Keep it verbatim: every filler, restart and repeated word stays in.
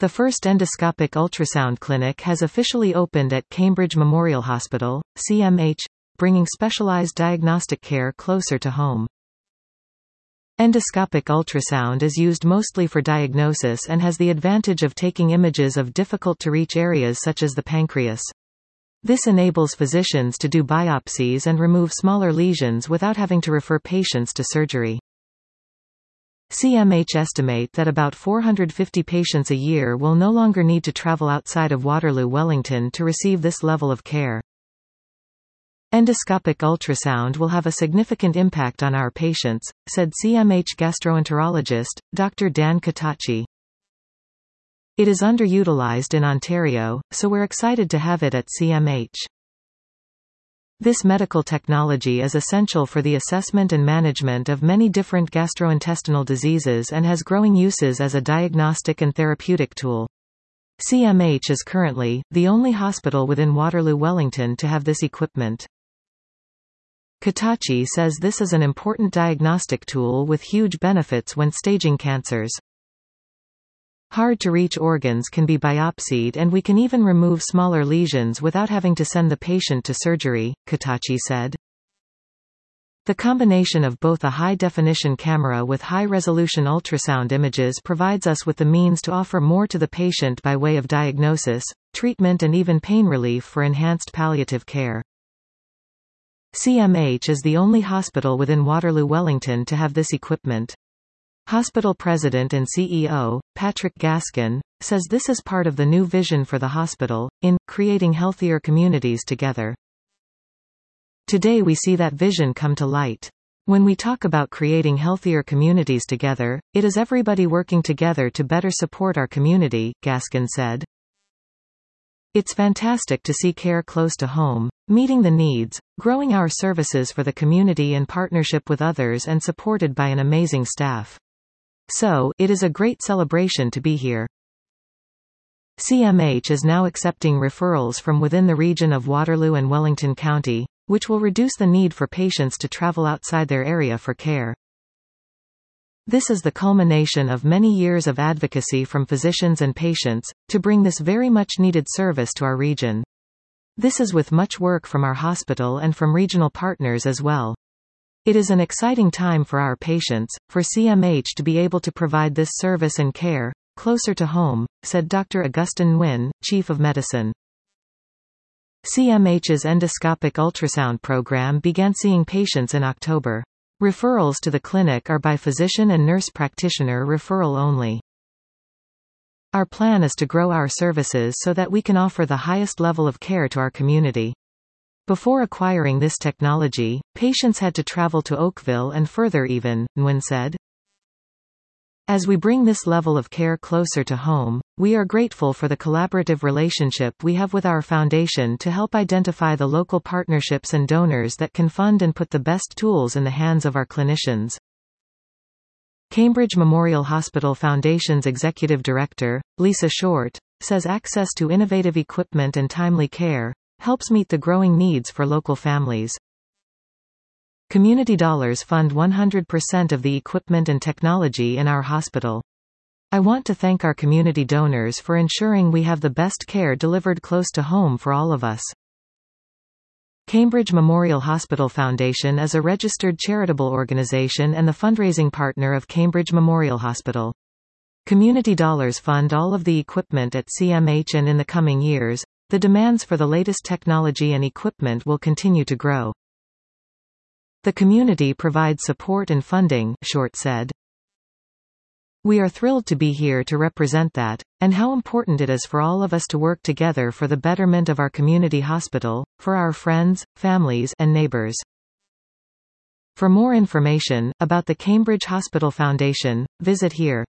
The first endoscopic ultrasound clinic has officially opened at Cambridge Memorial Hospital, C M H, bringing specialized diagnostic care closer to home. Endoscopic ultrasound is used mostly for diagnosis and has the advantage of taking images of difficult-to-reach areas such as the pancreas. This enables physicians to do biopsies and remove smaller lesions without having to refer patients to surgery. C M H estimate that about four hundred fifty patients a year will no longer need to travel outside of Waterloo Wellington to receive this level of care. Endoscopic ultrasound will have a significant impact on our patients, said C M H gastroenterologist, Doctor Dan Katachi. It is underutilized in Ontario, so we're excited to have it at C M H. This medical technology is essential for the assessment and management of many different gastrointestinal diseases and has growing uses as a diagnostic and therapeutic tool. C M H is currently the only hospital within Waterloo Wellington to have this equipment. Katachi says this is an important diagnostic tool with huge benefits when staging cancers. Hard-to-reach organs can be biopsied and we can even remove smaller lesions without having to send the patient to surgery, Katachi said. The combination of both a high-definition camera with high-resolution ultrasound images provides us with the means to offer more to the patient by way of diagnosis, treatment and even pain relief for enhanced palliative care. C M H is the only hospital within Waterloo Wellington to have this equipment. Hospital President and C E O, Patrick Gaskin, says this is part of the new vision for the hospital, in creating healthier communities together. Today we see that vision come to light. When we talk about creating healthier communities together, it is everybody working together to better support our community, Gaskin said. It's fantastic to see care close to home, meeting the needs, growing our services for the community in partnership with others and supported by an amazing staff. So, it is a great celebration to be here. C M H is now accepting referrals from within the region of Waterloo and Wellington County, which will reduce the need for patients to travel outside their area for care. This is the culmination of many years of advocacy from physicians and patients, to bring this very much needed service to our region. This is with much work from our hospital and from regional partners as well. It is an exciting time for our patients, for C M H to be able to provide this service and care, closer to home, said Doctor Augustin Nguyen, Chief of Medicine. C M H's endoscopic ultrasound program began seeing patients in October. Referrals to the clinic are by physician and nurse practitioner referral only. Our plan is to grow our services so that we can offer the highest level of care to our community. Before acquiring this technology, patients had to travel to Oakville and further even, Nguyen said. As we bring this level of care closer to home, we are grateful for the collaborative relationship we have with our foundation to help identify the local partnerships and donors that can fund and put the best tools in the hands of our clinicians. Cambridge Memorial Hospital Foundation's Executive Director, Lisa Short, says access to innovative equipment and timely care helps meet the growing needs for local families. Community dollars fund one hundred percent of the equipment and technology in our hospital. I want to thank our community donors for ensuring we have the best care delivered close to home for all of us. Cambridge Memorial Hospital Foundation is a registered charitable organization and the fundraising partner of Cambridge Memorial Hospital. Community dollars fund all of the equipment at C M H, and in the coming years, the demands for the latest technology and equipment will continue to grow. The community provides support and funding, Short said. We are thrilled to be here to represent that, and how important it is for all of us to work together for the betterment of our community hospital, for our friends, families, and neighbors. For more information about the Cambridge Hospital Foundation, visit here.